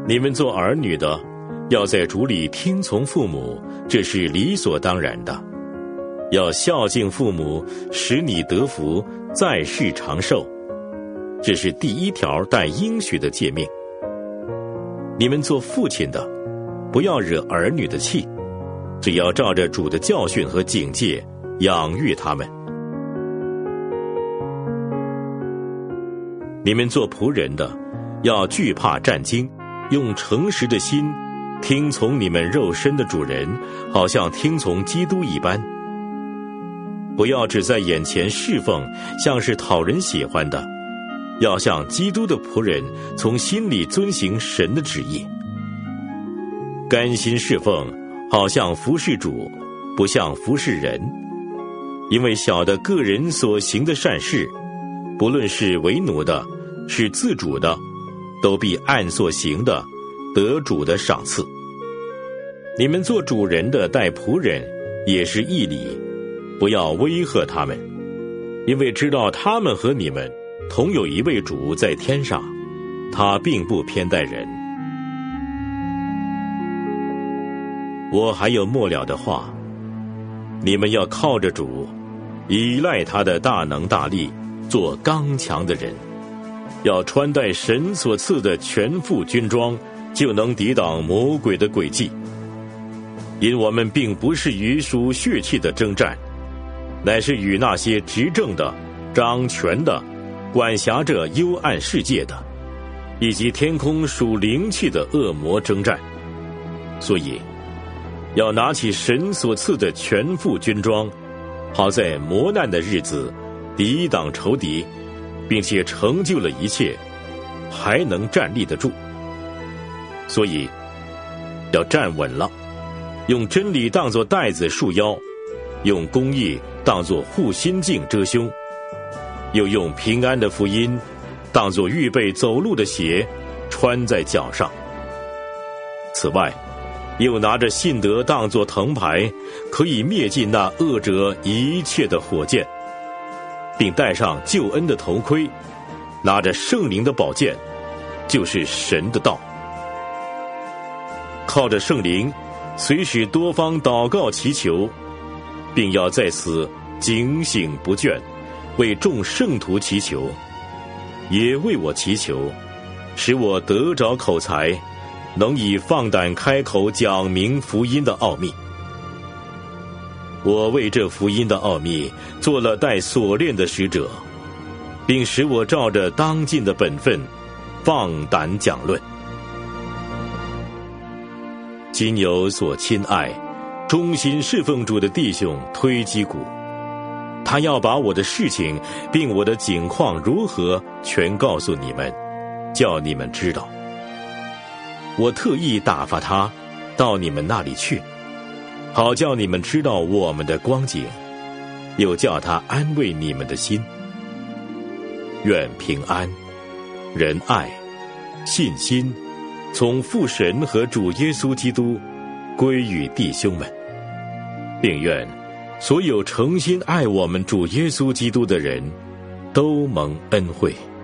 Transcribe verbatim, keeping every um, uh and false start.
你们做儿女的，要在主里听从父母，这是理所当然的。要孝敬父母，使你得福，在世长寿，这是第一条带应许的诫命。你们做父亲的，不要惹儿女的气，只要照着主的教训和警戒养育他们。你们做仆人的，要惧怕战惊，用诚实的心听从你们肉身的主人，好像听从基督一般。不要只在眼前侍奉，像是讨人喜欢的，要像基督的仆人，从心里遵行神的旨意。甘心侍奉，好像服侍主，不像服侍人。因为晓得个人所行的善事，不论是为奴的，是自主的，都必按所行的得主的赏赐。你们做主人的待仆人，也是义理，不要威吓他们，因为知道他们和你们同有一位主在天上，他并不偏待人。我还有末了的话，你们要靠着主，依赖他的大能大力，做刚强的人，要穿戴神所赐的全副军装，就能抵挡魔鬼的诡计。因我们并不是与属血气的征战，乃是与那些执政的、掌权的、管辖着幽暗世界的，以及天空属灵气的恶魔征战。所以要拿起神所赐的全副军装，好在磨难的日子抵挡仇敌，并且成就了一切，还能站立得住。所以要站稳了，用真理当作带子束腰，用公义当作护心镜遮胸，又用平安的福音当作预备走路的鞋穿在脚上。此外，又拿着信德当作藤牌，可以灭尽那恶者一切的火箭，并戴上救恩的头盔，拿着圣灵的宝剑，就是神的道。靠着圣灵，随时多方祷告祈求，并要在此警醒不倦，为众圣徒祈求，也为我祈求，使我得着口才，能以放胆开口讲明福音的奥秘。我为这福音的奥秘做了带锁链的使者，并使我照着当尽的本分放胆讲论。今有所亲爱忠心侍奉主的弟兄推基古，他要把我的事情并我的景况如何全告诉你们，叫你们知道。我特意打发他到你们那里去，好叫你们知道我们的光景，又叫他安慰你们的心。愿平安、仁爱、信心从父神和主耶稣基督归于弟兄们，并愿所有诚心爱我们主耶稣基督的人都蒙恩惠。